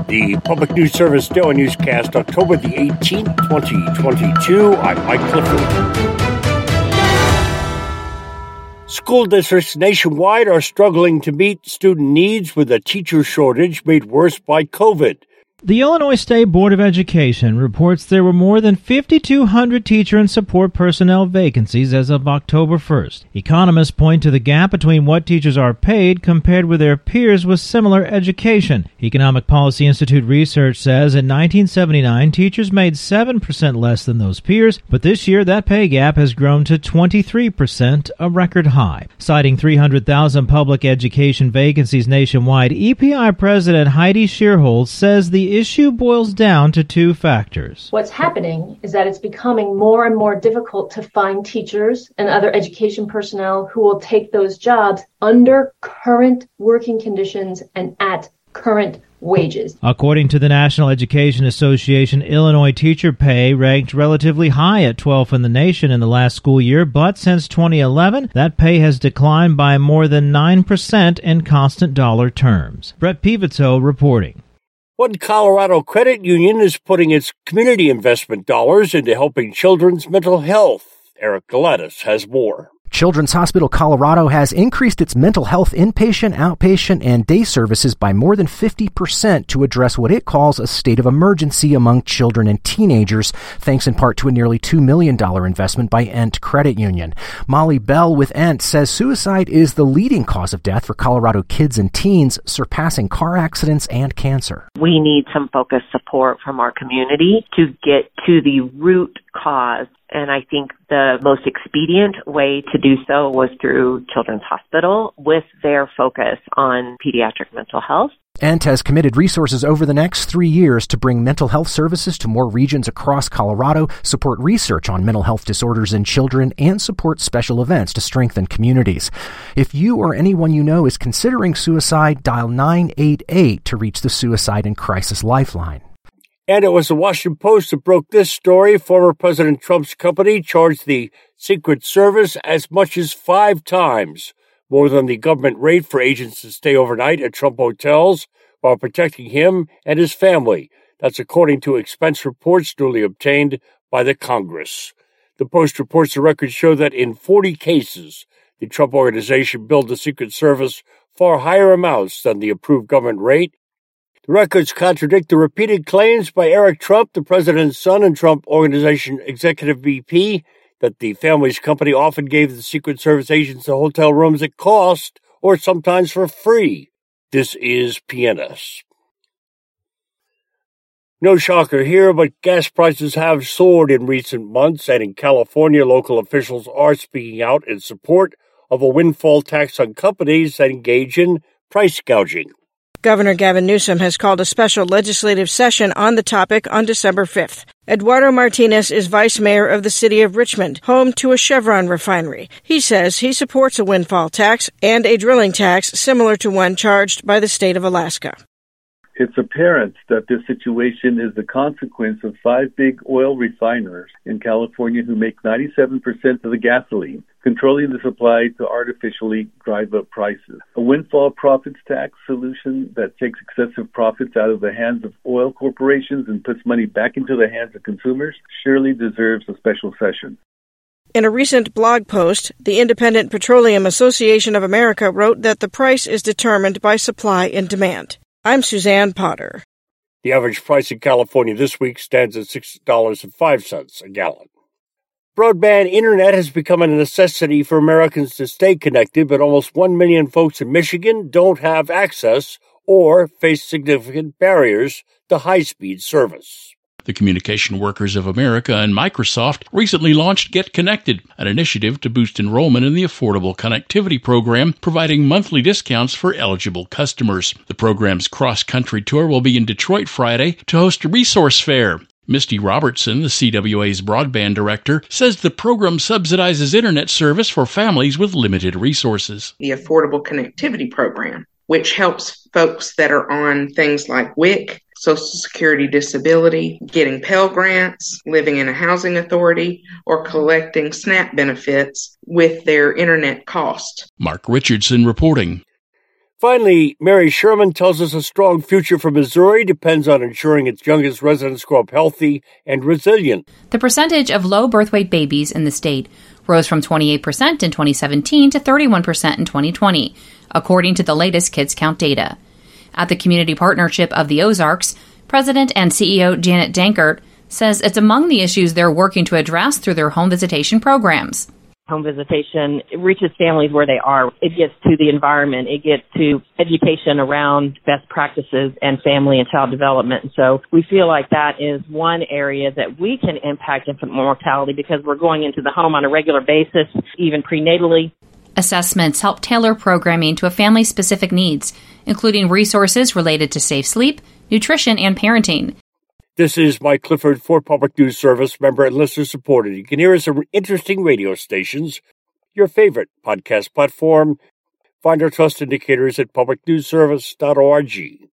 The Public News Service Daily Newscast, October the 18th, 2022. I'm Mike Clifford. School districts nationwide are struggling to meet student needs with a teacher shortage made worse by COVID. The Illinois State Board of Education reports there were more than 5,200 teacher and support personnel vacancies as of October 1st. Economists point to the gap between what teachers are paid compared with their peers with similar education. Economic Policy Institute research says in 1979, teachers made 7% less than those peers, but this year that pay gap has grown to 23%, a record high. Citing 300,000 public education vacancies nationwide, EPI President Heidi Shearholz says the issue boils down to two factors. What's happening is that it's becoming more and more difficult to find teachers and other education personnel who will take those jobs under current working conditions and at current wages. According to the National Education Association, Illinois teacher pay ranked relatively high at 12th in the nation in the last school year, but since 2011, that pay has declined by more than 9% in constant dollar terms. Brett Pivotto reporting. One Colorado credit union is putting its community investment dollars into helping children's mental health. Eric Galatis has more. Children's Hospital Colorado has increased its mental health inpatient, outpatient, and day services by more than 50% to address what it calls a state of emergency among children and teenagers, thanks in part to a nearly $2 million investment by Ent Credit Union. Molly Bell with Ent says suicide is the leading cause of death for Colorado kids and teens, surpassing car accidents and cancer. We need some focused support from our community to get to the root cause. And I think the most expedient way to do so was through Children's Hospital with their focus on pediatric mental health. Ent has committed resources over the next 3 years to bring mental health services to more regions across Colorado, support research on mental health disorders in children, and support special events to strengthen communities. If you or anyone you know is considering suicide, dial 988 to reach the Suicide and Crisis Lifeline. And it was the Washington Post that broke this story. Former President Trump's company charged the Secret Service as much as 5 times more than the government rate for agents to stay overnight at Trump hotels while protecting him and his family. That's according to expense reports newly obtained by the Congress. The Post reports the records show that in 40 cases, the Trump organization billed the Secret Service far higher amounts than the approved government rate. The records contradict the repeated claims by Eric Trump, the president's son and Trump Organization executive VP, that the family's company often gave the Secret Service agents the hotel rooms at cost or sometimes for free. This is PNS. No shocker here, but gas prices have soared in recent months, and in California, local officials are speaking out in support of a windfall tax on companies that engage in price gouging. Governor Gavin Newsom has called a special legislative session on the topic on December 5th. Eduardo Martinez is vice mayor of the city of Richmond, home to a Chevron refinery. He says he supports a windfall tax and a drilling tax similar to one charged by the state of Alaska. It's apparent that this situation is the consequence of 5 big oil refiners in California who make 97% of the gasoline, controlling the supply to artificially drive up prices. A windfall profits tax solution that takes excessive profits out of the hands of oil corporations and puts money back into the hands of consumers surely deserves a special session. In a recent blog post, the Independent Petroleum Association of America wrote that the price is determined by supply and demand. I'm Suzanne Potter. The average price in California this week stands at $6.05 a gallon. Broadband internet has become a necessity for Americans to stay connected, but almost 1 million folks in Michigan don't have access or face significant barriers to high-speed service. The Communication Workers of America and Microsoft recently launched Get Connected, an initiative to boost enrollment in the Affordable Connectivity Program, providing monthly discounts for eligible customers. The program's cross-country tour will be in Detroit Friday to host a resource fair. Misty Robertson, the CWA's broadband director, says the program subsidizes internet service for families with limited resources. The Affordable Connectivity Program, which helps folks that are on things like WIC, Social Security Disability, getting Pell Grants, living in a housing authority, or collecting SNAP benefits with their internet cost. Mark Richardson reporting. Finally, Mary Sherman tells us a strong future for Missouri depends on ensuring its youngest residents grow up healthy and resilient. The percentage of low birth weight babies in the state rose from 28% in 2017 to 31% in 2020, according to the latest Kids Count data. At the Community Partnership of the Ozarks, President and CEO Janet Dankert says it's among the issues they're working to address through their home visitation programs. Home visitation reaches families where they are. It gets to the environment. It gets to education around best practices and family and child development. So we feel like that is one area that we can impact infant mortality because we're going into the home on a regular basis, even prenatally. Assessments help tailor programming to a family's specific needs, including resources related to safe sleep, nutrition, and parenting. This is Mike Clifford for Public News Service, member and listener supported. You can hear us on interesting radio stations, your favorite podcast platform. Find our trust indicators at publicnewsservice.org.